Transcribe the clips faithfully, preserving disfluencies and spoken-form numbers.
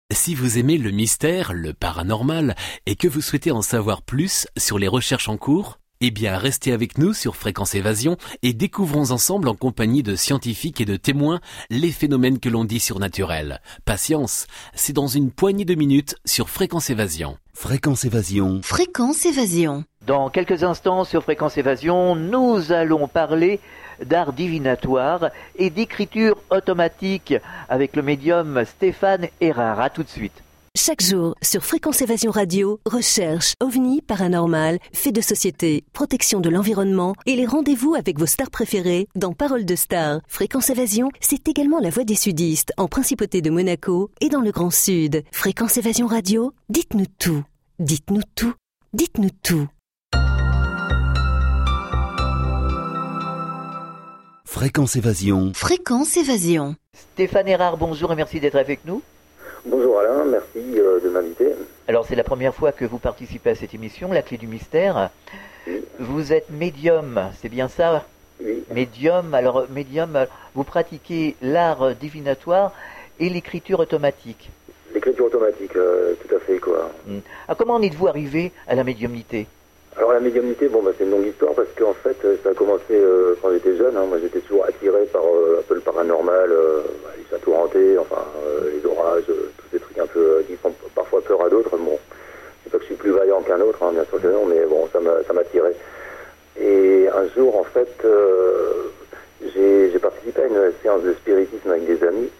Si vous aimez le mystère, le paranormal, et que vous souhaitez en savoir plus sur les recherches en cours, eh bien restez avec nous sur Fréquence Évasion et découvrons ensemble en compagnie de scientifiques et de témoins les phénomènes que l'on dit surnaturels. Patience, c'est dans une poignée de minutes sur Fréquence Évasion. Fréquence Évasion. Fréquence Évasion. Dans quelques instants sur Fréquence Évasion, nous allons parler d'art divinatoire et d'écriture automatique avec le médium Stéphane Erard. À tout de suite. Chaque jour, sur Fréquence Évasion Radio, recherche, ovni, paranormal, faits de société, protection de l'environnement et les rendez-vous avec vos stars préférées dans Paroles de Stars. Fréquence Évasion, c'est également la voix des sudistes en Principauté de Monaco et dans le Grand Sud. Fréquence Évasion Radio, dites-nous tout. Dites-nous tout. Dites-nous tout. Fréquence Évasion. Fréquence Évasion. Stéphane Erard, bonjour et merci d'être avec nous. Bonjour Alain, merci euh, de m'inviter. Alors c'est la première fois que vous participez à cette émission, La Clé du Mystère. Oui. Vous êtes médium, c'est bien ça? Oui. Médium, alors médium, vous pratiquez l'art divinatoire et l'écriture automatique. L'écriture automatique, euh, tout à fait quoi. Hmm. Alors, comment en êtes-vous arrivé à la médiumnité? Alors la médiumnité, bon bah c'est une longue histoire parce qu'en fait ça a commencé euh, quand j'étais jeune. Hein. Moi j'étais toujours attiré par euh, un peu le paranormal, euh, bah, les châteaux hantés, enfin euh, les orages, euh, tous ces trucs un peu euh, qui font parfois peur à d'autres. Bon, c'est pas que je suis plus vaillant qu'un autre, hein, bien sûr que non, mais bon ça m'a ça m'attirait. Et un jour en fait euh, j'ai, j'ai participé à une séance de spiritisme avec des amis.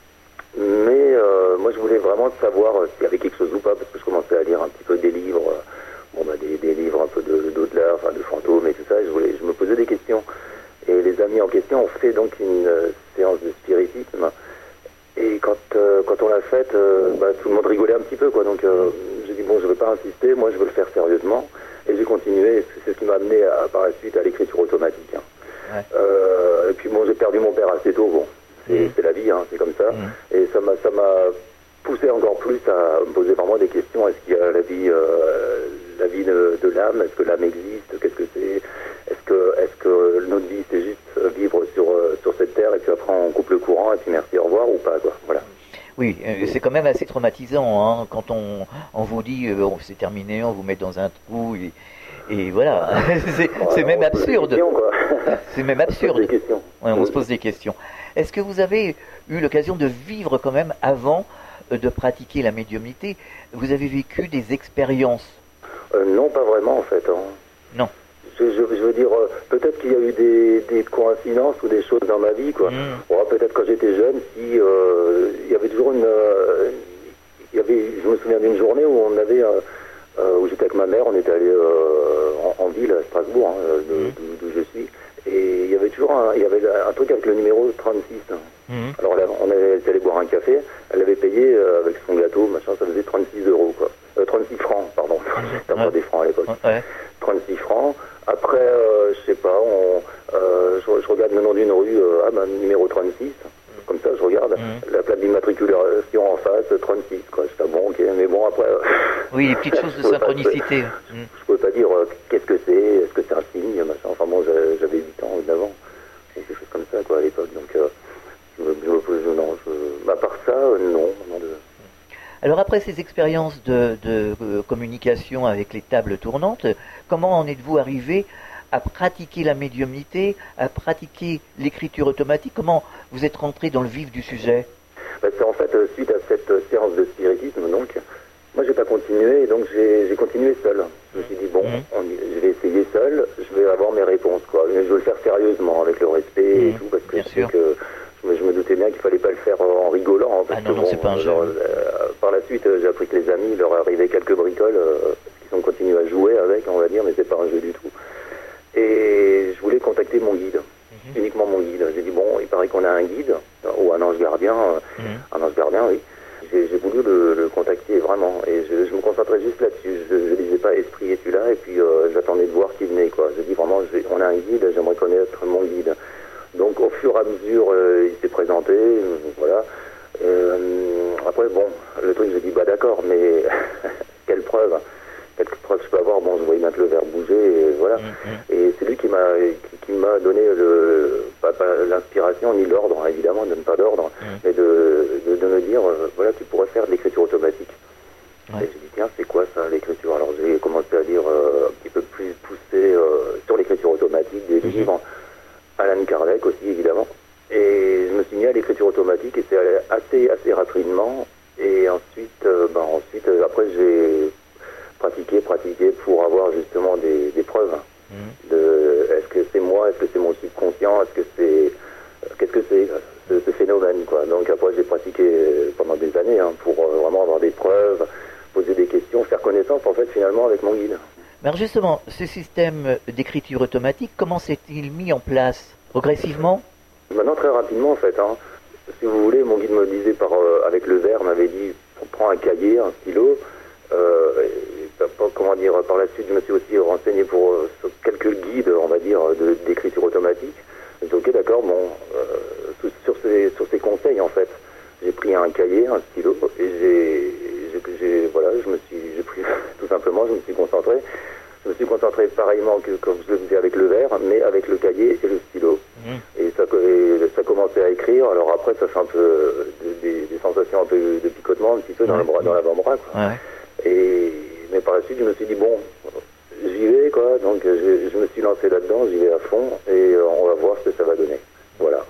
Mais euh, moi je voulais vraiment savoir euh, s'il y avait quelque chose ou pas, parce que je commençais à lire un petit peu des livres, euh, bon bah des, des livres un peu de, d'au-delà, enfin de fantômes et tout ça, et je, voulais, je me posais des questions. Et les amis en question ont fait donc une euh, séance de spiritisme, et quand, euh, quand on l'a faite, euh, bah, tout le monde rigolait un petit peu, quoi. Donc euh, j'ai dit bon, je ne vais pas insister, moi je veux le faire sérieusement, et j'ai continué, et c'est ce qui m'a amené à, par la suite à l'écriture automatique. Hein. Ouais. Euh, et puis bon, j'ai perdu mon père assez tôt, bon. C'est, mmh. c'est la vie, hein, c'est comme ça. Mmh. Et ça m'a, ça m'a poussé encore plus à me poser vraiment des questions. Est-ce qu'il y a la vie, euh, la vie de, de l'âme? Est-ce que l'âme existe? Qu'est-ce que c'est? Est-ce que, est-ce que notre vie, c'est juste vivre sur, sur cette terre et puis après on coupe le courant et puis merci, au revoir ou pas, quoi. Voilà. Oui, euh, c'est quand même assez traumatisant hein, quand on, on vous dit euh, bon, c'est terminé, on vous met dans un trou et, et voilà. c'est, ouais, c'est même absurde. Questions, quoi. C'est même absurde. On se pose des questions. Ouais, on se pose des questions. Est-ce que vous avez eu l'occasion de vivre quand même avant de pratiquer la médiumnité? Vous avez vécu des expériences? euh, Non, pas vraiment en fait. Hein. Non. Je, je, je veux dire, euh, peut-être qu'il y a eu des, des coïncidences ou des choses dans ma vie, quoi. Mm. Bon, peut-être quand j'étais jeune, si euh, il y avait toujours une, euh, il y avait, je me souviens d'une journée où on avait, euh, euh, où j'étais avec ma mère, on était allé euh, en, en ville à Strasbourg, hein, de, mm. d'où, d'où je suis. Et il y avait toujours un, il y avait un truc avec le numéro trente-six. Hein. Mmh. Alors là, on était allé boire un café, elle avait payé euh, avec son gâteau, machin, ça faisait trente-six euros, quoi. Euh, trente-six francs, pardon. C'était pas ouais. des francs à l'époque. Ouais. trente-six francs. Après, euh, je sais pas, on, euh, je, je regarde le nom d'une rue, euh, ah ben, numéro trente-six. Comme ça, je regarde mmh. la plaque d'immatriculation en face, trente-six, quoi. Je dis, bon, ok, mais bon, après... Euh, oui, les petites choses de synchronicité. Pas, mmh. Je pouvais pas dire euh, qu'est-ce que c'est, est-ce que c'est un signe, machin. Enfin bon, j'avais huit ans d'avant, quelque chose comme ça, quoi, à l'époque. Donc, euh, je me, je me pose, non, je, à part ça, euh, non, non de... Alors après ces expériences de, de euh, communication avec les tables tournantes, comment en êtes-vous arrivé à pratiquer la médiumnité, à pratiquer l'écriture automatique? Comment vous êtes rentré dans le vif du sujet? Bah, c'est en fait, euh, suite à cette euh, séance de spiritisme, donc, moi j'ai pas continué, et donc j'ai, j'ai continué seul. Je me suis dit, bon, mmh. on, je vais essayer seul, je vais avoir mes réponses, quoi. Mais je veux le faire sérieusement, avec le respect mmh. et tout, parce que bien je sûr. sais que je me, je me doutais bien qu'il fallait pas le faire en rigolant. Hein, parce ah non, que, non, bon, c'est pas un jeu. Genre, euh, par la suite, euh, j'ai appris que les amis, leur arrivaient quelques bricoles, euh, parce qu'ils ont continué à jouer avec, on va dire, mais c'est pas un jeu du tout. Et je voulais contacter mon guide, mmh. uniquement mon guide. J'ai dit, bon, il paraît qu'on a un guide, ou un ange gardien, mmh. un ange gardien, oui. J'ai, j'ai voulu le, le contacter vraiment, et je, je me concentrais juste là-dessus. Je ne disais pas, esprit, es-tu là? Et puis euh, j'attendais de voir qui venait, quoi. Je dis vraiment, je vais, on a un guide, j'aimerais connaître mon guide. Donc au fur et à mesure, euh, il s'est présenté, euh, voilà. Euh, après, bon, le truc, j'ai dit, bah d'accord, mais quelle preuve? Quelle preuve je peux avoir? Bon, je voyais bien que le verre bougeait, et voilà. Mmh. Et c'est lui qui m'a, qui, qui m'a donné le, pas, pas l'inspiration ni l'ordre, hein, évidemment, ne donne pas d'ordre, mmh. mais de, de, de me dire, euh, voilà, tu pourrais faire de l'écriture automatique. ensuite, euh, ben, ensuite euh, après j'ai pratiqué, pratiqué pour avoir justement des, des preuves. Mmh. De, est-ce que c'est moi, est-ce que c'est mon subconscient, est-ce que c'est, qu'est-ce que c'est ce, ce phénomène, quoi. Donc après j'ai pratiqué pendant des années hein, pour euh, vraiment avoir des preuves, poser des questions, faire connaissance en fait finalement avec mon guide. Alors justement, ce système d'écriture automatique, comment s'est-il mis en place progressivement? Maintenant très rapidement en fait. Hein. Si vous voulez, mon guide me disait par, euh, avec le verre, m'avait dit prends un cahier, un stylo. Euh, et, comment dire, par la suite, je me suis aussi renseigné pour euh, sur quelques guides, on va dire, de, d'écriture automatique. J'ai dit ok, d'accord, bon, euh, sur, ces, sur ces conseils en fait, j'ai pris un cahier, un stylo, et j'ai, j'ai, j'ai voilà, je me suis, j'ai pris tout simplement, je me suis concentré. Je me suis concentré pareillement que comme je le faisais avec le verre, mais avec le cahier et le stylo. Mmh. Et ça, et ça commençait à écrire. Alors après, ça fait un peu des, des sensations un peu de picotement, un petit peu dans, ouais. le, dans l'avant-bras. Quoi. Ouais. Et, mais par la suite, je me suis dit, bon, j'y vais, quoi. Donc je, je me suis lancé là-dedans, j'y vais à fond, et euh, on va voir ce que ça va donner. Voilà.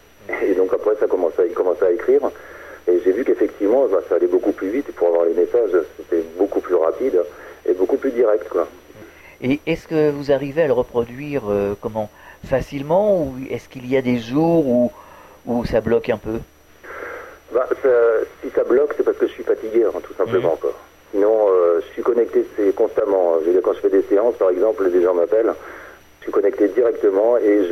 Et donc après, ça commençait, il commençait à écrire. Et j'ai vu qu'effectivement, bah, ça allait beaucoup plus vite. Et pour avoir les messages, c'était beaucoup plus rapide et beaucoup plus direct, quoi. Et est-ce que vous arrivez à le reproduire euh, comment facilement, ou est-ce qu'il y a des jours où, où ça bloque un peu? Bah, ça, si ça bloque, c'est parce que je suis fatigué, hein, tout simplement. Mmh. Quoi. Sinon, euh, je suis connecté c'est constamment. Je veux dire, quand je fais des séances, par exemple, des gens m'appellent, je suis connecté directement et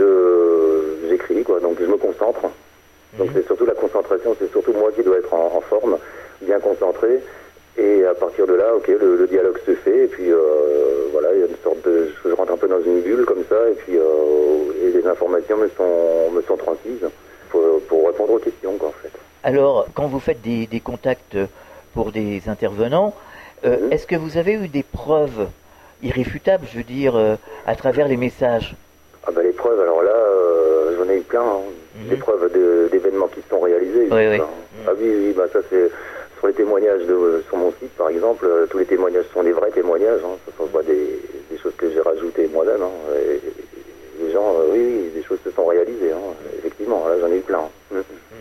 je j'écris, quoi. Donc je me concentre. Mmh. Donc c'est surtout la concentration, c'est surtout moi qui dois être en, en forme, bien concentré. Et à partir de là, ok, le, le dialogue se fait, et puis euh, voilà, il y a une sorte de, je rentre un peu dans une bulle comme ça, et puis euh, et les informations me sont me sont transmises pour, pour répondre aux questions, quoi, en fait. Alors, quand vous faites des, des contacts pour des intervenants, euh, mmh. est-ce que vous avez eu des preuves irréfutables, je veux dire, euh, à travers les messages? Ah bah les preuves, alors là, euh, j'en ai eu plein, hein. Mmh. Des preuves de, d'événements qui se sont réalisés. Oui, oui. Hein. Mmh. Ah oui, oui, bah ça c'est. Sur les témoignages de, sur mon site, par exemple, euh, tous les témoignages sont des vrais témoignages. Hein. Ce ne sont pas des, des choses que j'ai rajoutées moi-même. Hein. Et, et les gens, euh, oui, oui, des choses se sont réalisées. Hein. Effectivement, là, j'en ai eu plein. Mmh.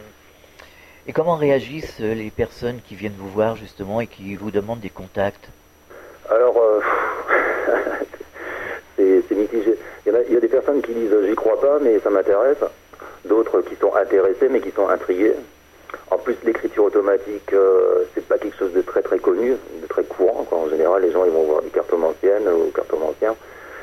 Et comment réagissent les personnes qui viennent vous voir, justement, et qui vous demandent des contacts? Alors, euh, c'est, c'est mitigé. Il y, a, il y a des personnes qui disent « j'y crois pas, mais ça m'intéresse ». D'autres qui sont intéressés, mais qui sont intrigués. En plus, l'écriture automatique, euh, c'est pas quelque chose de très très connu, de très courant, quoi. En général, les gens ils vont voir des cartomanciennes ou cartomanciens.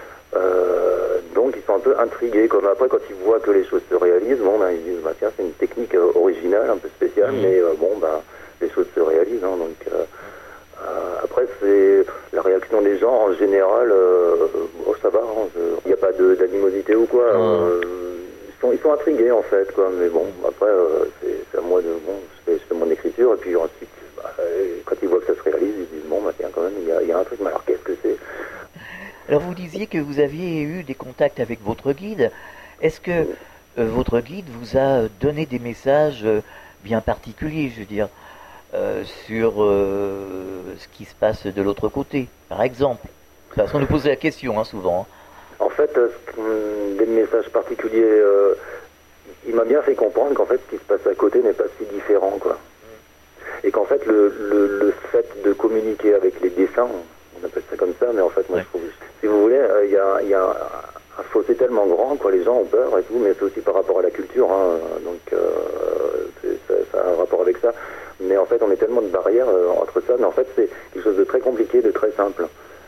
Euh, donc, ils sont un peu intrigués. Comme après, quand ils voient que les choses se réalisent, bon, ben, ils disent, bah, tiens, c'est une technique euh, originale, un peu spéciale, mmh. mais euh, bon, ben, les choses se réalisent. Hein, donc, euh, euh, après, c'est la réaction des gens en général. Euh, oh, ça va, il n'y a pas de, d'animosité ou quoi. Mmh. Euh, Ils sont, ils sont intrigués en fait, quoi. Mais bon, après, euh, c'est, c'est à moi de. Bon, je fais, je fais mon écriture, et puis ensuite, bah, quand ils voient que ça se réalise, ils disent bon, bah, tiens, quand même, il y a, il y a un truc, mais alors qu'est-ce que c'est? Alors, vous disiez que vous aviez eu des contacts avec votre guide. Est-ce que euh, votre guide vous a donné des messages euh, bien particuliers, je veux dire, euh, sur euh, ce qui se passe de l'autre côté, par exemple? Parce qu'on nous pose la question, hein, souvent. Hein. En fait, euh, des messages particuliers, euh, il m'a bien fait comprendre qu'en fait, ce qui se passe à côté n'est pas si différent, quoi. Et qu'en fait, le, le, le fait de communiquer avec les dessins, on appelle ça comme ça, mais en fait, moi, ouais. je trouve, si vous voulez, il euh, y, y a un fossé tellement grand, quoi, les gens ont peur et tout, mais c'est aussi par rapport à la culture, hein, donc euh, ça, ça a un rapport avec ça. Mais en fait, on met tellement de barrières euh, entre ça, mais en fait, c'est quelque chose de très compliqué, de très simple.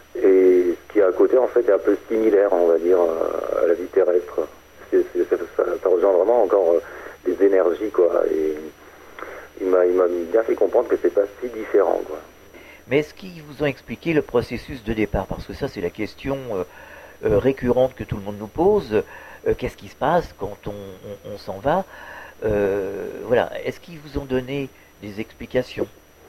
Et ce qui est à côté, en fait, est un peu similaire, on va dire, à la vie terrestre. C'est, c'est, ça, ça, ça rejoint vraiment encore euh, des énergies, quoi. Et il m'a, il m'a bien fait comprendre que c'est pas si différent, quoi. Mais est-ce qu'ils vous ont expliqué le processus de départ? Parce que ça, c'est la question euh, euh, récurrente que tout le monde nous pose. Euh, qu'est-ce qui se passe quand on, on, on s'en va? euh, Voilà. Est-ce qu'ils vous ont donné des explications?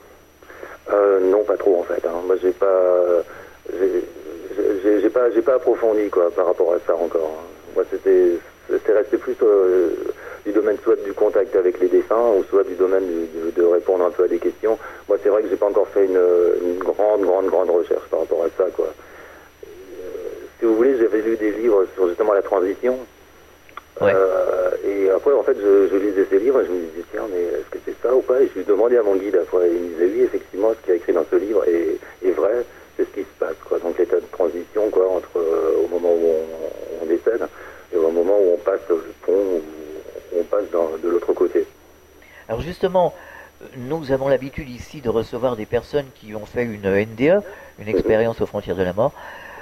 euh, Non, pas trop, en fait. Hein. Moi, j'ai pas... J'ai, j'ai, j'ai pas j'ai pas approfondi quoi par rapport à ça encore. Moi c'était c'est resté plus euh, du domaine soit du contact avec les dessins ou soit du domaine de, de, de répondre un peu à des questions. Moi c'est vrai que j'ai pas encore fait une, une grande grande grande recherche par rapport à ça quoi. Euh, si vous voulez, j'avais lu des livres sur justement la transition. Ouais. Euh, et Et après, en fait, je, je lisais ces livres et je me disais, tiens, mais est-ce que c'est ça ou pas? Et je lui demandais à mon guide après. Il me disait, oui, effectivement, ce qui est écrit dans ce livre est, est vrai, c'est ce qui se passe, quoi. Donc l'état de transition, quoi, entre euh, au moment où on, on décède et au moment où on passe le pont, où on passe dans, de l'autre côté. Alors justement, nous avons l'habitude ici de recevoir des personnes qui ont fait une N D A, une expérience aux frontières de la mort.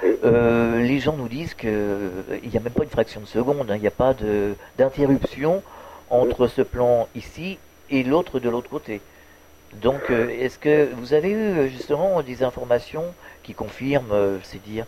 Euh, les gens nous disent qu'il n'y a même pas une fraction de seconde, il hein, n'y a pas de, d'interruption entre ce plan ici et l'autre de l'autre côté. Donc, euh, est-ce que vous avez eu justement des informations qui confirment euh, ces dires?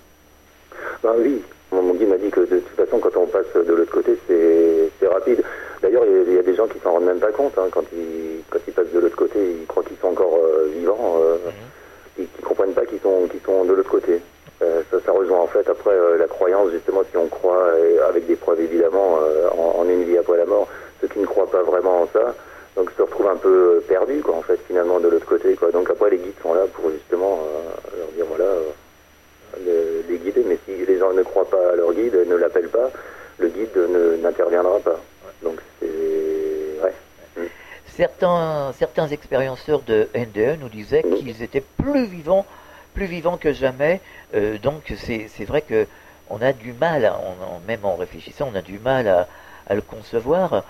Ben oui, mon guide m'a dit que de toute façon, quand on passe de l'autre côté, c'est, c'est rapide. D'ailleurs, il y, y a des gens qui s'en rendent même pas compte. Hein, quand, ils, quand ils passent de l'autre côté, ils croient qu'ils sont encore euh, vivants, euh, mm-hmm. et qu'ils ne comprennent pas qu'ils sont, qu'ils sont de l'autre côté. Euh, ça, ça rejoint en fait après euh, la croyance, justement, si on croit, et avec des preuves évidemment, euh, en, en une vie après la mort, ceux qui ne croient pas vraiment en ça, donc se retrouvent un peu perdus, quoi, en fait, finalement, de l'autre côté, quoi. Donc après, les guides sont là pour justement euh, leur dire, voilà, euh, les, les guider, mais si les gens ne croient pas à leur guide, ne l'appellent pas, le guide ne, n'interviendra pas. Donc c'est... Ouais. Mm. Certains, certains expérienceurs de N D E nous disaient mm. qu'ils étaient plus vivants plus vivant que jamais, euh, donc c'est, c'est vrai que on a du mal, on, on, même en réfléchissant, on a du mal à, à le concevoir,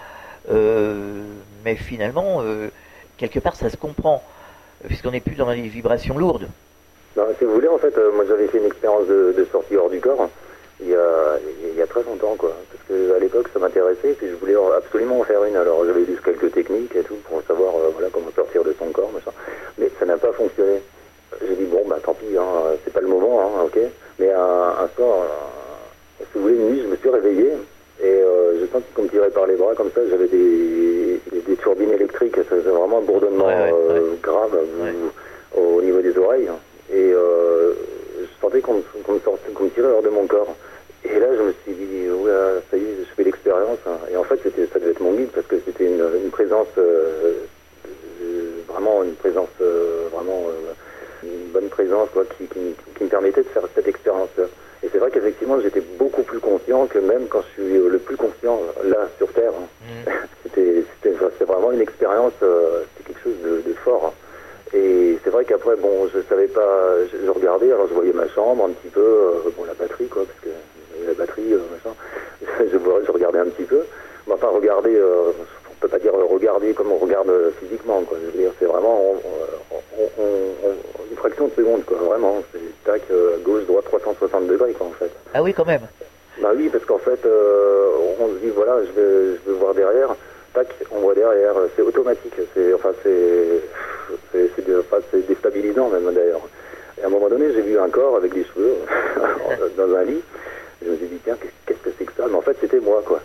euh, mais finalement, euh, quelque part, ça se comprend, puisqu'on n'est plus dans les vibrations lourdes. Non, si vous voulez, en fait, euh, moi j'avais fait une expérience de, de sortie hors du corps, il y a, il y a très longtemps, quoi, parce qu'à l'époque, ça m'intéressait, et puis je voulais absolument en faire une, alors j'avais lu quelques techniques et tout, pour savoir, euh, voilà, comment sortir de son corps, machin, mais ça n'a pas fonctionné. J'ai dit, bon, bah tant pis, hein, c'est pas le moment, hein, ok. Mais un, un soir, euh, si vous voulez, une nuit, je me suis réveillé et euh, j'ai senti qu'on me tirait par les bras comme ça. J'avais des, des turbines électriques, ça faisait vraiment un bourdonnement ouais, ouais, euh, ouais. grave ouais. Au, au niveau des oreilles. Et euh, je sentais qu'on, qu'on, me sortait, qu'on me tirait hors de mon corps. Et là, je me suis dit, ouais, ça y est, je fais l'expérience. Hein. Et en fait, c'était, ça devait être mon guide parce que c'était une, une présence, euh, vraiment une présence, euh, vraiment. Euh, une bonne présence quoi, qui, qui, qui me permettait de faire cette expérience-là. Et c'est vrai qu'effectivement, j'étais beaucoup plus conscient que même quand je suis le plus conscient là, sur Terre. Mmh. C'était, c'était, c'était vraiment une expérience, euh, c'était quelque chose de, de fort. Et c'est vrai qu'après, bon, je savais pas, je, je regardais, alors je voyais ma chambre un petit peu, euh, bon, la batterie, quoi, parce que la batterie, euh, machin, je, je regardais un petit peu. Mais enfin, regarder, euh, on peut pas dire regarder comme on regarde physiquement, quoi. Je veux dire, c'est vraiment... On, on, on, on, une fraction de seconde, quoi, vraiment, c'est tac, euh, gauche, droite, trois cent soixante degrés, quoi, en fait. Ah oui, quand même. Bah oui, parce qu'en fait, euh, on se dit, voilà, je vais, je vais voir derrière, tac, on voit derrière, c'est automatique, c'est, enfin, c'est, c'est, c'est, de, enfin, c'est déstabilisant, même, d'ailleurs. Et à un moment donné, j'ai vu un corps avec des cheveux, dans un lit, je me suis dit, tiens, qu'est-ce que c'est que ça? Mais en fait, c'était moi, quoi.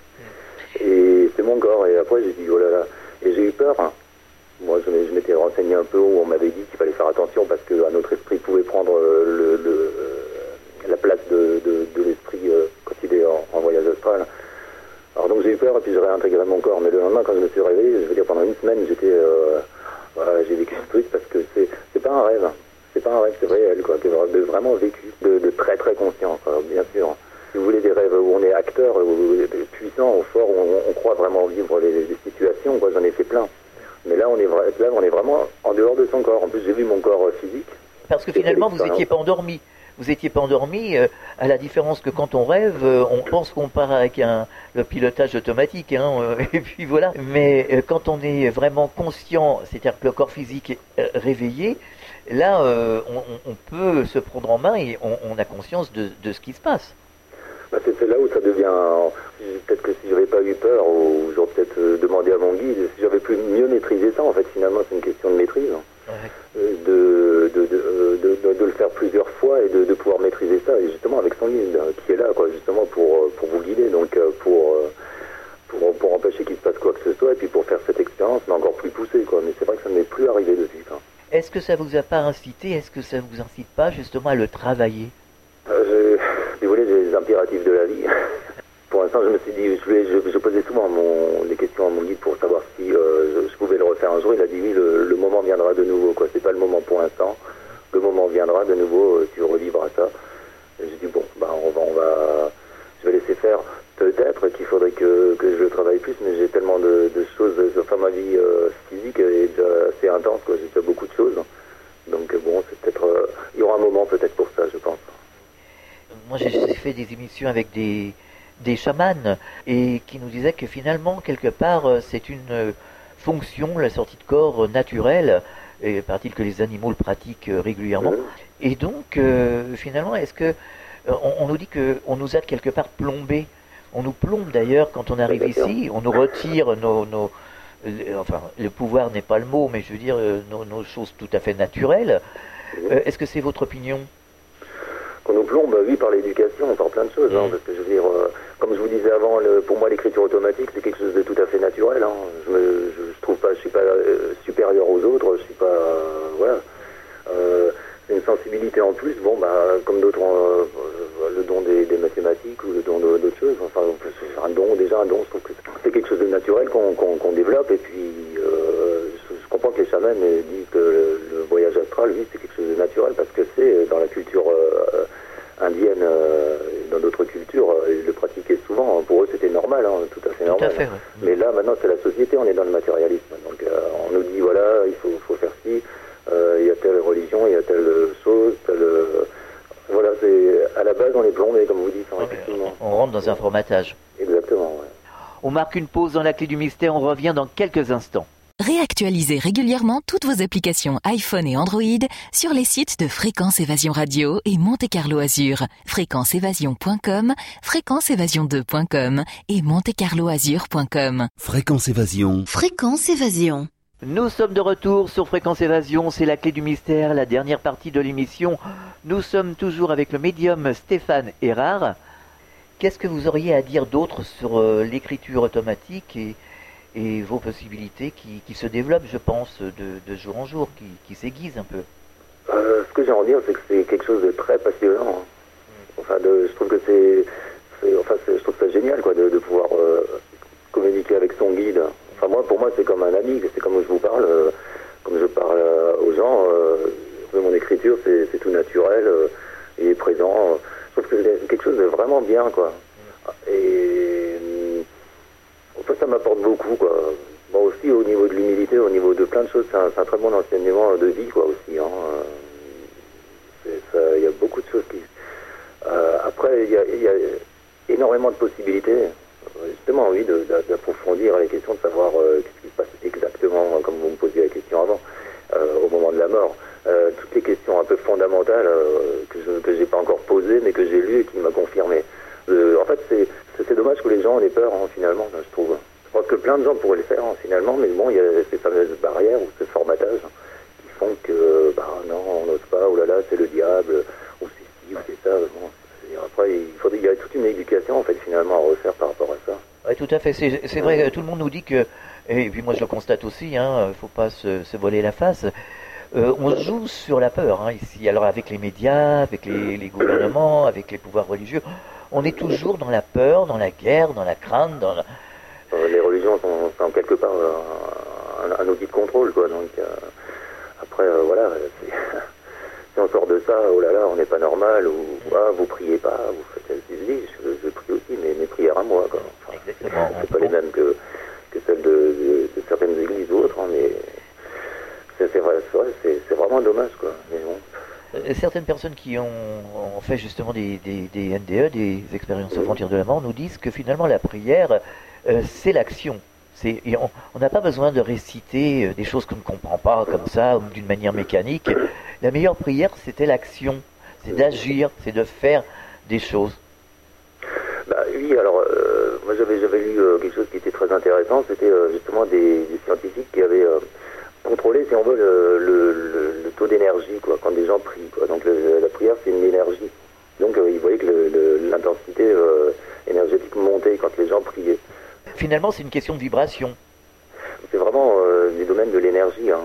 Et c'est mon corps, et après, j'ai dit, oh là là, et j'ai eu peur, hein. Moi, je m'étais renseigné un peu où on m'avait dit qu'il fallait faire attention parce qu'un autre esprit pouvait prendre le, le, la place de, de, de l'esprit euh, quand il est en, en voyage astral. Alors donc j'ai eu peur et puis j'ai réintégré mon corps. Mais le lendemain, quand je me suis réveillé, je veux dire pendant une semaine, j'étais, euh, voilà, j'ai vécu ce truc parce que c'est, c'est pas un rêve, c'est pas un rêve, c'est réel, quoi, de vraiment vécu, de, de très très conscient, quoi, bien sûr. Si vous voulez des rêves où on est acteur, où, puissant, fort, où on, on croit vraiment vivre les, les situations, quoi, j'en ai fait plein. Mais là on, est vra- là, on est vraiment en dehors de son corps. En plus, j'ai vu mon corps euh, physique. Parce que finalement, vous n'étiez pas endormi. Vous n'étiez pas endormi, euh, à la différence que quand on rêve, euh, on pense qu'on part avec un, le pilotage automatique, hein, euh, et puis voilà. Mais euh, quand on est vraiment conscient, c'est-à-dire que le corps physique est euh, réveillé, là, euh, on, on peut se prendre en main et on, on a conscience de, de ce qui se passe. Bah c'est, c'est là où ça devient... Peut-être que si j'avais pas eu peur, ou j'aurais peut-être euh, demandé à mon guide, si j'avais pu mieux maîtriser ça, en fait, finalement, c'est une question de maîtrise. Hein. Ouais. De, de, de, de, de, de le faire plusieurs fois et de, de pouvoir maîtriser ça, et justement avec son guide, qui est là, quoi, justement, pour, pour vous guider, donc pour, pour, pour empêcher qu'il se passe quoi que ce soit, et puis pour faire cette expérience, mais encore plus poussée, quoi. Mais c'est vrai que ça ne m'est plus arrivé depuis. Hein. Est-ce que ça vous a pas incité, est-ce que ça vous incite pas, justement, à le travailler? euh, Si vous voulez, j'ai les impératifs de la vie. Pour l'instant, je me suis dit, je, voulais, je, je posais souvent mon, des questions à mon guide pour savoir si euh, je, je pouvais le refaire un jour. Il a dit oui, le, le moment viendra de nouveau, quoi. C'est pas le moment pour l'instant. Le moment viendra de nouveau, euh, tu revivras ça. Et j'ai dit bon, bah on va, on va, je vais laisser faire. De peut-être qu'il faudrait que, que je travaille plus, mais j'ai tellement de, de choses, enfin ma vie euh, physique est déjà assez intense, quoi. J'ai déjà beaucoup de choses. Donc bon, c'est peut-être, euh, il y aura un moment peut-être pour ça, je pense. Moi, j'ai fait des émissions avec des, des chamans et qui nous disaient que finalement, quelque part, c'est une fonction, la sortie de corps naturelle, et paraît-il que les animaux le pratiquent régulièrement. Mmh. Et donc, euh, finalement, est-ce que on, on nous dit que on nous a quelque part plombé. On nous plombe d'ailleurs quand on arrive ici, on nous retire nos, nos le, enfin, le pouvoir n'est pas le mot, mais je veux dire nos, nos choses tout à fait naturelles. Mmh. Euh, est-ce que c'est votre opinion? Qu'on nous plombe, oui, par l'éducation, par plein de choses, mmh. hein, parce que je veux dire, euh, comme je vous disais avant, le, pour moi l'écriture automatique c'est quelque chose de tout à fait naturel. Hein. Je, me, je, je trouve pas, je suis pas euh, supérieur aux autres, je suis pas, euh, voilà. Euh, c'est une sensibilité en plus, bon, bah, comme d'autres, euh, le don des, des mathématiques ou le don d'autres choses. Enfin, c'est un don, déjà un don, je trouve que c'est quelque chose de naturel qu'on qu'on, qu'on développe. Et puis, euh, je, je comprends que les chamans disent que le, le voyage astral, oui, c'est quelque chose de naturel parce que c'est dans la culture euh, indienne, euh, dans d'autres cultures, euh, ils le pratiquaient souvent. Pour eux, c'était normal, hein, tout à fait normal. Tout à fait, oui. Mais là, maintenant, c'est la société, on est dans le matérialisme. Donc, euh, on nous dit, voilà, il faut, faut faire ci. Euh, il y a telle religion, il y a telle chose, telle... Euh, voilà, c'est à la base on est plombé, comme vous dites. Hein, okay. On rentre dans un formatage. Exactement, ouais. On marque une pause dans la clé du mystère, on revient dans quelques instants. Réactualisez régulièrement toutes vos applications iPhone et Android sur les sites de Fréquence Évasion Radio et Monte Carlo Azur, fréquence évasion point com, fréquence évasion deux point com et monte carlo azur point com. Fréquence Évasion. Fréquence Évasion. Nous sommes de retour sur Fréquence Évasion, c'est la clé du mystère, la dernière partie de l'émission. Nous sommes toujours avec le médium Stéphane Erard. Qu'est-ce que vous auriez à dire d'autre sur euh, l'écriture automatique et, et vos possibilités qui, qui se développent, je pense, de, de jour en jour, qui, qui s'aiguisent un peu? euh, Ce que j'ai envie de dire, c'est que c'est quelque chose de très passionnant. Hein. Enfin, de, je trouve que c'est, c'est, enfin, c'est, je trouve ça génial, quoi, de, de pouvoir euh, communiquer avec son guide. Enfin, moi, pour moi, c'est comme un ami, c'est comme je vous parle, euh, comme je parle euh, aux gens. Euh, mon écriture, c'est, c'est tout naturel, euh, il est présent. Je trouve que c'est quelque chose de vraiment bien, quoi. Et enfin, ça m'apporte beaucoup, quoi. Bon, aussi au niveau de l'humilité, au niveau de plein de choses, c'est un, c'est un très bon enseignement de vie, quoi, aussi. Hein. Il y a beaucoup de choses qui... Euh, après, il y a, y a énormément de possibilités. Justement, oui, de, de, d'approfondir les questions, de savoir euh, ce qui se passe exactement, comme vous me posiez la question avant, euh, au moment de la mort. Euh, toutes les questions un peu fondamentales euh, que je que j'ai pas encore posées, mais que j'ai lues et qui m'a confirmé. Euh, en fait, c'est, c'est, c'est dommage que les gens en aient peur, hein, finalement, je trouve. Je pense que plein de gens pourraient le faire, hein, finalement, mais bon, il y a ces fameuses barrières ou ce formatage qui font que, bah non, on n'ose pas, oh là là, c'est le diable, ou c'est ci, ou c'est ça. Bon, c'est, après, il, faudrait, il y a toute une éducation, en fait, finalement, à refaire par rapport à ça. Oui, tout à fait. C'est, c'est vrai, tout le monde nous dit que, et puis moi je le constate aussi, il hein, ne faut pas se, se voler la face, euh, on joue sur la peur hein, ici. Alors avec les médias, avec les, les gouvernements, avec les pouvoirs religieux, on est toujours dans la peur, dans la guerre, dans la crainte. Dans la... Euh, les religions sont, sont quelque part euh, un, un outil de contrôle, quoi. Donc euh, après, euh, voilà, c'est... si on sort de ça, oh là là, on n'est pas normal, ou ah, vous priez pas, vous faites des oui, je, je prie aussi, mais mes prières à moi, quoi. Enfin, exactement. C'est pas les mêmes que, que celles de, de, de certaines églises ou autres, hein, mais c'est, c'est vrai, c'est, vrai c'est, c'est vraiment dommage, quoi. Mais bon. Euh, certaines personnes qui ont, ont fait justement des, des, des N D E, des expériences aux frontières de la mort, nous disent que finalement la prière, euh, c'est l'action. C'est, et on n'a pas besoin de réciter euh, des choses qu'on ne comprend pas comme ça, ou d'une manière mécanique. La meilleure prière, c'était l'action. C'est d'agir, c'est de faire des choses. Bah oui, alors euh, moi j'avais, j'avais lu euh, quelque chose qui était très intéressant, c'était euh, justement des, des scientifiques qui avaient euh, contrôlé, si on veut, le, le, le, le taux d'énergie, quoi, quand des gens prient, quoi. Donc le, la prière, c'est une énergie. Donc euh, ils voyaient que le, le, l'intensité euh, énergétique montait quand les gens priaient. Finalement, c'est une question de vibration. C'est vraiment euh, du domaine de l'énergie. Hein.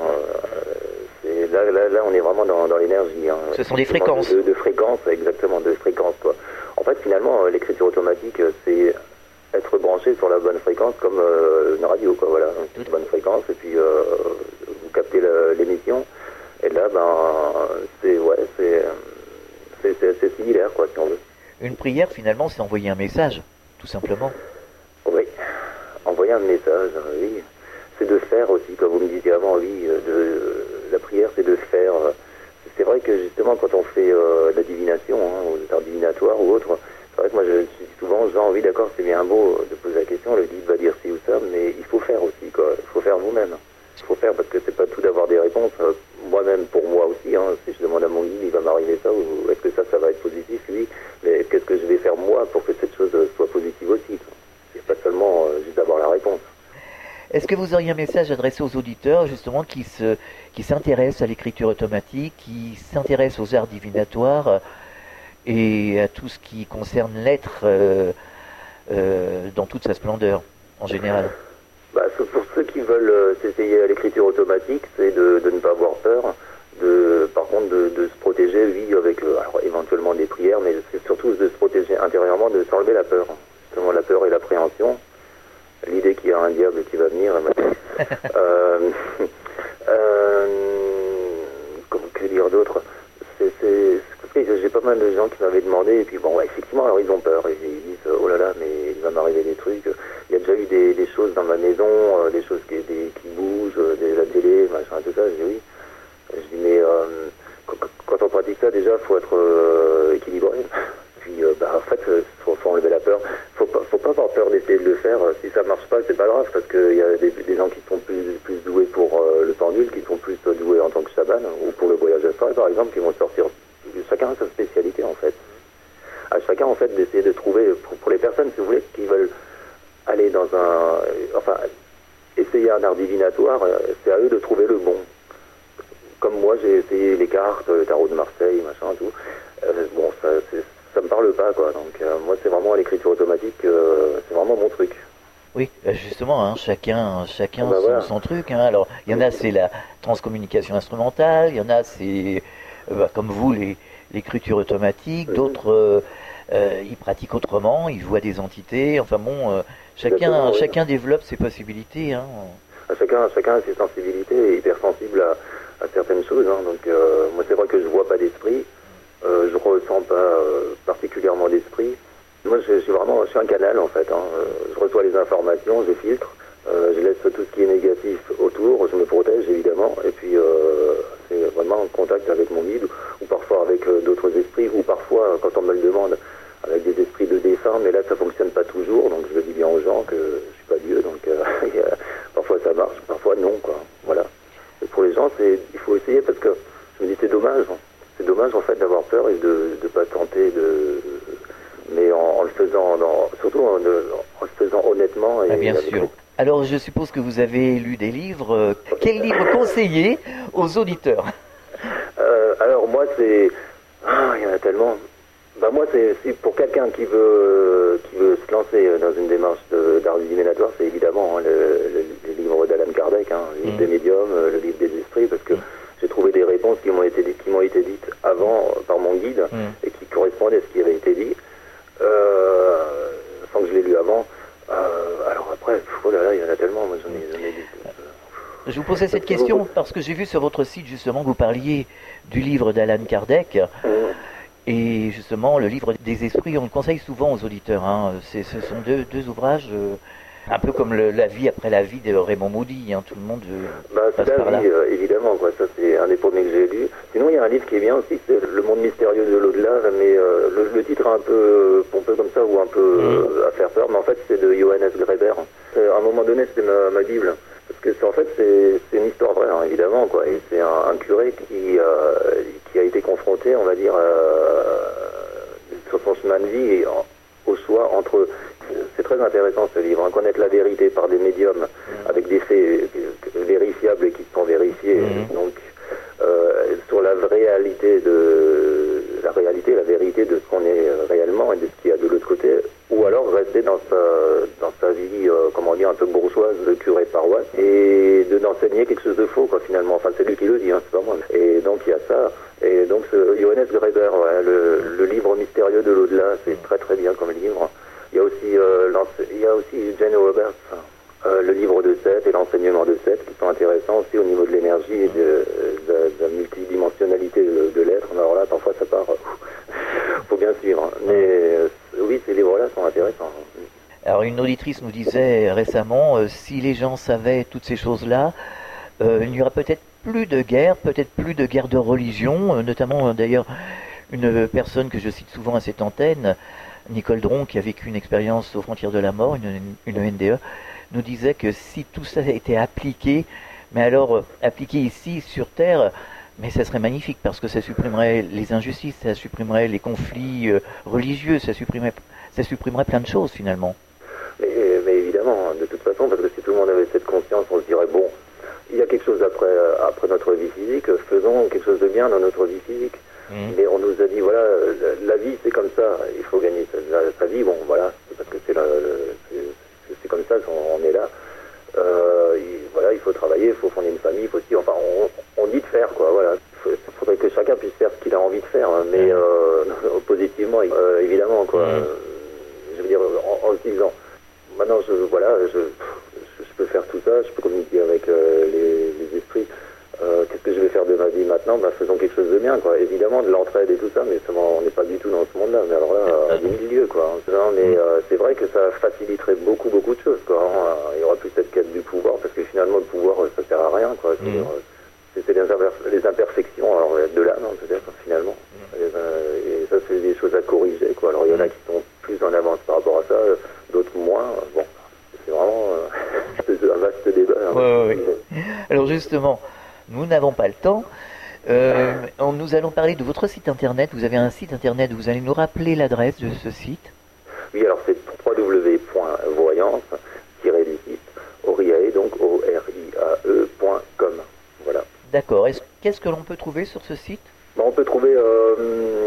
C'est, là, là, là, on est vraiment dans, dans l'énergie. Hein. Ce sont des fréquences. De, de fréquences, exactement, de fréquences, quoi. En fait, finalement, l'écriture automatique, c'est être branché sur la bonne fréquence, comme euh, une radio, quoi. Voilà, une bonne fréquence, et puis euh, vous captez la, l'émission, et là, ben, c'est ouais, c'est, c'est, c'est, c'est similaire, quoi, si on veut. Une prière, finalement, c'est envoyer un message. tout simplement. Oui, envoyer un message, oui. C'est de faire aussi, comme vous me disiez avant, oui, de, la prière c'est de faire. C'est vrai que justement quand on fait euh, la divination, hein, ou l'art divinatoire ou autre, c'est vrai que moi je dis souvent, genre oui d'accord c'est bien beau de poser la question, le guide va dire ci ou ça, mais il faut faire aussi quoi, il faut faire vous-même. Il faut faire parce que c'est pas tout d'avoir des réponses. Euh, moi-même, pour moi aussi, hein, si je demande à mon guide, il va m'arriver ça, ou est-ce que ça, ça va être positif, oui, mais qu'est-ce que je vais faire moi pour que cette chose soit positive aussi quoi. C'est pas seulement euh, juste d'avoir la réponse. Est-ce que vous auriez un message adressé aux auditeurs, justement, qui se, qui s'intéressent à l'écriture automatique, qui s'intéressent aux arts divinatoires euh, et à tout ce qui concerne l'être euh, euh, dans toute sa splendeur, en général? Bah, pour ceux qui veulent euh, s'essayer à l'écriture automatique, c'est de, de ne pas avoir peur, de, par contre de, de se protéger, oui, avec euh, alors, éventuellement des prières, mais c'est surtout de se protéger intérieurement, de s'enlever la peur, justement la peur et l'appréhension. L'idée qu'il y a un diable qui va venir, euh, euh, que dire d'autre, c'est, c'est, c'est, j'ai pas mal de gens qui m'avaient demandé, et puis bon, ouais, effectivement, alors ils ont peur, et ils disent, oh là là, mais il va m'arriver des trucs, il y a déjà eu des, des choses dans ma maison, euh, des choses qui, des, qui bougent, des, la télé, machin, tout ça, je dis oui, je dis mais euh, quand, quand on pratique ça, déjà, faut être euh, équilibré. Puis, euh, bah, en fait, il faut, faut enlever la peur. Faut pas, faut pas avoir peur d'essayer de le faire. Si ça marche pas, c'est pas grave, parce qu'il y a des, des gens qui sont plus, plus doués pour euh, le pendule, qui sont plus doués en tant que chaman, ou pour le voyage astral, par exemple, qui vont sortir. Chacun a sa spécialité, en fait. À chacun, en fait, d'essayer de trouver, pour, pour les personnes, si vous voulez, qui veulent aller dans un... Enfin, essayer un art divinatoire, c'est à eux de trouver le bon. Comme moi, j'ai essayé les cartes, le tarot de Marseille, machin, tout. Euh, bon, ça, c'est... ça me parle pas quoi, donc euh, moi c'est vraiment l'écriture automatique, euh, c'est vraiment mon truc. Oui, justement, hein, chacun, chacun bah, son, voilà. son truc. Hein. Alors, il y en a c'est la transcommunication instrumentale, il y en a c'est euh, bah, comme vous les, l'écriture automatique, mmh. d'autres euh, euh, ils pratiquent autrement, ils voient des entités. Enfin bon, euh, chacun, oui. chacun développe ses possibilités. Hein. Chacun, chacun a ses sensibilités, est hypersensible à, à certaines choses. Hein. Donc euh, moi c'est vrai que je vois pas d'esprit. Euh, je ressens pas euh, particulièrement d'esprit. Moi, je, je suis vraiment, je suis un canal en fait. Hein. Euh, je reçois les informations, je filtre, euh, je laisse tout ce qui est négatif autour, je me protège évidemment, et puis euh, c'est vraiment en contact avec mon guide, ou, ou parfois avec euh, d'autres esprits, ou parfois, quand on me le demande, avec des esprits de défunt, mais là ça fonctionne pas toujours, donc je le dis bien aux gens que je suis pas Dieu, donc euh, parfois ça marche, parfois non, quoi. Voilà. Et pour les gens, c'est, il faut essayer parce que je me dis c'est dommage. Hein. C'est dommage en fait d'avoir peur et de ne pas tenter de, mais en, en le faisant, dans, surtout en, en le faisant honnêtement. Et ah, bien sûr. Le... Alors je suppose que vous avez lu des livres. Quel livre conseiller aux auditeurs? euh, Alors moi c'est, ah, il y en a tellement. Bah moi c'est, c'est pour quelqu'un qui veut qui veut se lancer dans une démarche de, d'art divinatoire, c'est évidemment hein, le, le, le livre d'Allan Kardec, hein, le livre mmh. des médiums, le livre des esprits, parce que mmh. j'ai trouvé des réponses qui m'ont été qui m'ont été dites avant par mon guide mmh. et qui correspondaient à ce qui avait été dit, euh, sans que je l'ai lu avant. Euh, alors après, oh là là, il y en a tellement, moi j'en ai, j'en ai dit. Je vous posais cette question parce que j'ai vu sur votre site justement que vous parliez du livre d'Allan Kardec. Mmh. Et justement, le livre des esprits, on le conseille souvent aux auditeurs. Hein. C'est, ce sont deux, deux ouvrages, euh, un peu comme le, La vie après la vie de Raymond Moody. Hein. Tout le monde euh, bah, passe c'est par la là. vie, euh, évidemment. Quoi. Ça, c'est un des premiers que j'ai lu. Sinon, il y a un livre qui est bien aussi, c'est Le monde mystérieux de l'au-delà. Mais euh, le, le titre est un peu pompeux comme ça, ou un peu mmh. euh, à faire peur. Mais en fait, c'est de Johannes Greber. C'est, à un moment donné, c'était ma, ma Bible. Parce que c'est, en fait, c'est, c'est une histoire vraie, hein, évidemment. Quoi. Et c'est un, un curé qui, euh, qui a été confronté, on va dire... Euh, sur son chemin de vie et en, au choix entre... C'est très intéressant ce livre, hein, connaître la vérité par des médiums mmh. avec des faits vérifiables et qui sont vérifiés. Mmh. Donc, euh, sur la réalité de la réalité, la vérité de ce qu'on est réellement et de ce qu'il y a de l'autre côté, ou alors rester dans sa, dans sa vie, euh, comment dire, un peu bourgeoise de curé de paroisse et de d'enseigner quelque chose de faux, quoi, finalement. Enfin, c'est lui qui le dit, hein, c'est pas moi. Et donc, il y a ça. Et donc, ce Johannes Greber, ouais, le, le livre mystérieux de l'au-delà, c'est très très bien comme livre. Il y a aussi, euh, il y a aussi Jane Roberts, euh, le livre de Seth et l'enseignement de Seth, qui sont intéressants aussi au niveau de l'énergie et de, de, de la multidimensionnalité de, de l'être. Alors là, parfois, ça part... faut bien suivre. Mais euh, oui, ces livres-là sont intéressants. une auditrice nous disait récemment, euh, si les gens savaient toutes ces choses-là, euh, il n'y aura peut-être plus de guerre, peut-être plus de guerre de religion, euh, notamment euh, d'ailleurs une personne que je cite souvent à cette antenne, Nicole Dron, qui a vécu une expérience aux frontières de la mort, une, une E N D E, nous disait que si tout ça était appliqué, mais alors euh, appliqué ici sur Terre, mais ça serait magnifique parce que ça supprimerait les injustices, ça supprimerait les conflits euh, religieux, ça supprimerait, ça supprimerait plein de choses finalement. Mais, mais évidemment, de toute façon, parce que si tout le monde avait cette conscience, on se dirait, bon, il y a quelque chose après, après notre vie physique, faisons quelque chose de bien dans notre vie physique. Mmh. Mais on nous a dit, voilà, la vie c'est comme ça, il faut gagner sa, sa vie, bon voilà, c'est parce que c'est, la, c'est, c'est comme ça qu'on est là. Euh, il, voilà, il faut travailler, il faut fonder une famille, il faut aussi, enfin, on, on dit de faire, quoi, voilà. Il faudrait que chacun puisse faire ce qu'il a envie de faire, mais euh, positivement, euh, évidemment, quoi. Mmh. Je veux dire, en, en se disant, maintenant, je, voilà, je, je, je peux faire tout ça, je peux communiquer avec euh, les, les esprits. Euh, qu'est-ce que je vais faire de ma vie maintenant? Ben, faisons quelque chose de bien, quoi. Évidemment, de l'entraide et tout ça, mais on n'est pas du tout dans ce monde-là. Mais alors là, à des milieux, quoi. Hein. Mais euh, c'est vrai que ça faciliterait beaucoup, beaucoup de choses, quoi. Hein. Il y aura plus cette quête du pouvoir, parce que finalement, le pouvoir, ça sert à rien, quoi. C'est, mmh. c'est, c'est les, imper- les imperfections, alors de l'âme, hein, peut-être, finalement. Mmh. Et, euh, et ça, c'est des choses à corriger, quoi. Alors, il y en a qui sont plus en avance par rapport à ça, d'autres moins. Bon, c'est vraiment euh, c'est un vaste débat. Hein. Ouais, ouais, ouais. Alors, justement, nous n'avons pas le temps. Euh, nous allons parler de votre site internet. Vous avez un site internet. Vous allez nous rappeler l'adresse de ce site? Oui, alors c'est w w w point voyance tiret du six Oriae, donc O R I A E point com. Voilà. D'accord. Est-ce, qu'est-ce que l'on peut trouver sur ce site? Ben, on peut trouver euh,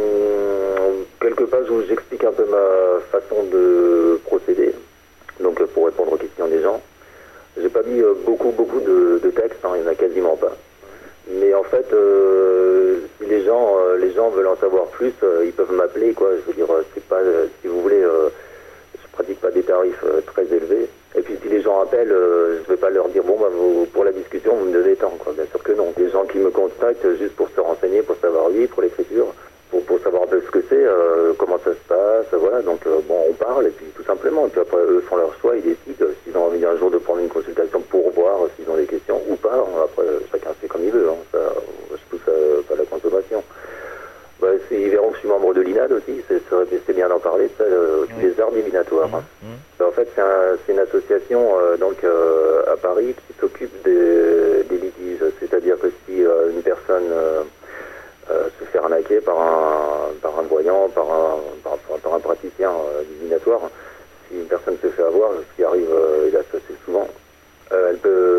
quelques pages où j'explique un peu ma façon de procéder. Donc pour répondre aux questions des gens. J'ai pas mis euh, beaucoup, beaucoup de, de textes. Hein, il n'y en a quasiment pas. Mais en fait, euh, si les gens, euh, les gens veulent en savoir plus, euh, ils peuvent m'appeler, quoi. Je veux dire, c'est pas, euh, si vous voulez, euh, je pratique pas des tarifs euh, très élevés. Et puis si les gens appellent, euh, je vais pas leur dire, bon, bah, vous, pour la discussion, vous me donnez tant, quoi. Bien sûr que non. Des gens qui me contactent juste pour se renseigner, pour savoir, oui, pour l'écriture, pour, pour savoir un peu ce que c'est, euh, comment ça se passe, voilà. Donc, euh, bon, on parle, et puis tout simplement. Et puis après, eux font leur choix, ils décident euh, s'ils ont envie un jour de prendre une consultation pour voir euh, s'ils ont des questions ou pas. Après, euh, chacun fait comme il veut, hein. Ça, je pousse euh, pas la consommation. Bah, c'est, ils verront que je suis membre de l'I N A D aussi, c'est, c'est, c'est bien d'en parler, ça, euh, oui. Les arts divinatoires. Mmh. Hein. Mmh. En fait, c'est, un, c'est une association euh, donc, euh, à Paris qui s'occupe des, des litiges. C'est-à-dire que si euh, une personne euh, euh, se fait arnaquer par un, par un voyant, par un, par, par un praticien euh, divinatoire, si une personne se fait avoir, ce qui arrive euh, là, assez souvent, euh, elle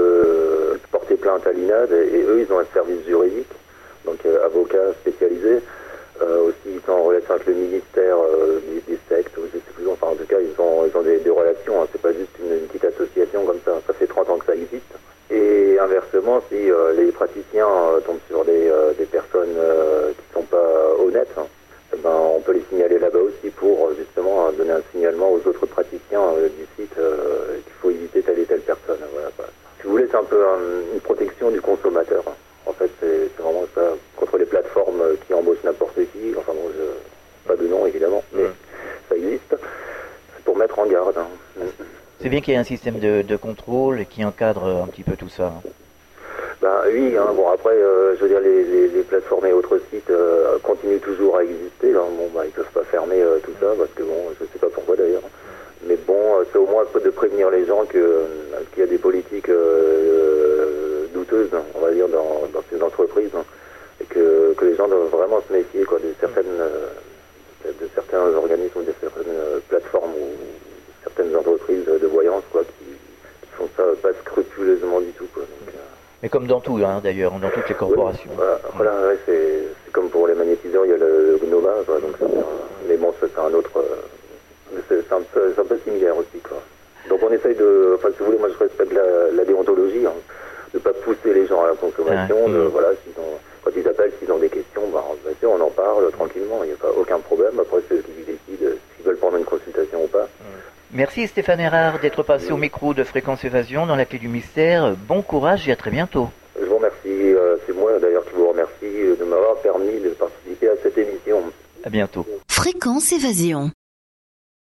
peut porter plainte à l'I N A D et, et eux, ils ont un service juridique, donc euh, avocats spécialisés. Euh, aussi, ils sont en relation avec le ministère euh, des, des sectes, je sais plus, enfin en tout cas, ils ont, ils ont des, des relations, hein, c'est pas juste une, une petite association comme ça, ça fait trente ans que ça existe. Et inversement, si euh, les praticiens euh, tombent sur des, euh, des personnes euh, qui sont pas honnêtes, hein, eh ben, on peut les signaler là-bas aussi pour euh, justement euh, donner un signalement aux autres praticiens euh, du site euh, qu'il faut éviter telle et telle personne. Voilà, voilà. Si vous voulez, c'est un peu un, une protection du consommateur. Hein. En fait, c'est, c'est vraiment ça, contre les plateformes qui embauchent n'importe qui, enfin bon, je, pas de nom évidemment, mais mmh. ça existe, c'est pour mettre en garde. Hein. C'est bien qu'il y ait un système de, de contrôle qui encadre un petit peu tout ça. Hein. Ben oui, hein, bon après, euh, je veux dire, les, les, les plateformes et autres sites euh, continuent toujours à exister, hein. Bon, ben, ils peuvent pas fermer euh, tout ça, parce que bon, je sais pas pourquoi d'ailleurs, mais bon, euh, c'est au moins de prévenir les gens que, euh, qu'il y a des politiques euh, douteuses, on va dire, dans, dans ces entreprises, hein. Et que, que les gens doivent vraiment se méfier, quoi, de certaines, euh, de certains organismes, de certaines euh, plateformes ou certaines entreprises de voyance, quoi, qui, qui font ça pas scrupuleusement du tout, quoi. Donc, euh... Mais comme dans tout, hein, d'ailleurs, dans toutes les corporations. Oui, voilà, voilà ouais, c'est, c'est comme pour les magnétiseurs, il y a le, le Gnoma, quoi, donc ça, c'est un, mais bon, ça c'est un autre, euh, c'est, c'est, un peu, c'est un peu similaire aussi, quoi. Donc on essaye de, enfin si vous voulez, moi je respecte la, la déontologie, hein, de ne pas pousser les gens à la consommation, ah, de, mmh. voilà, s'ils ont, quand ils appellent, s'ils ont des questions, bah, bien sûr, on en parle tranquillement, il n'y a pas aucun problème. Après, c'est eux qui décident s'ils veulent prendre une consultation ou pas. Merci Stéphane Erard d'être passé oui. au micro de Fréquence Évasion dans la clé du mystère. Bon courage et à très bientôt. Je vous remercie, euh, c'est moi d'ailleurs qui vous remercie de m'avoir permis de participer à cette émission. À bientôt. Fréquence Évasion.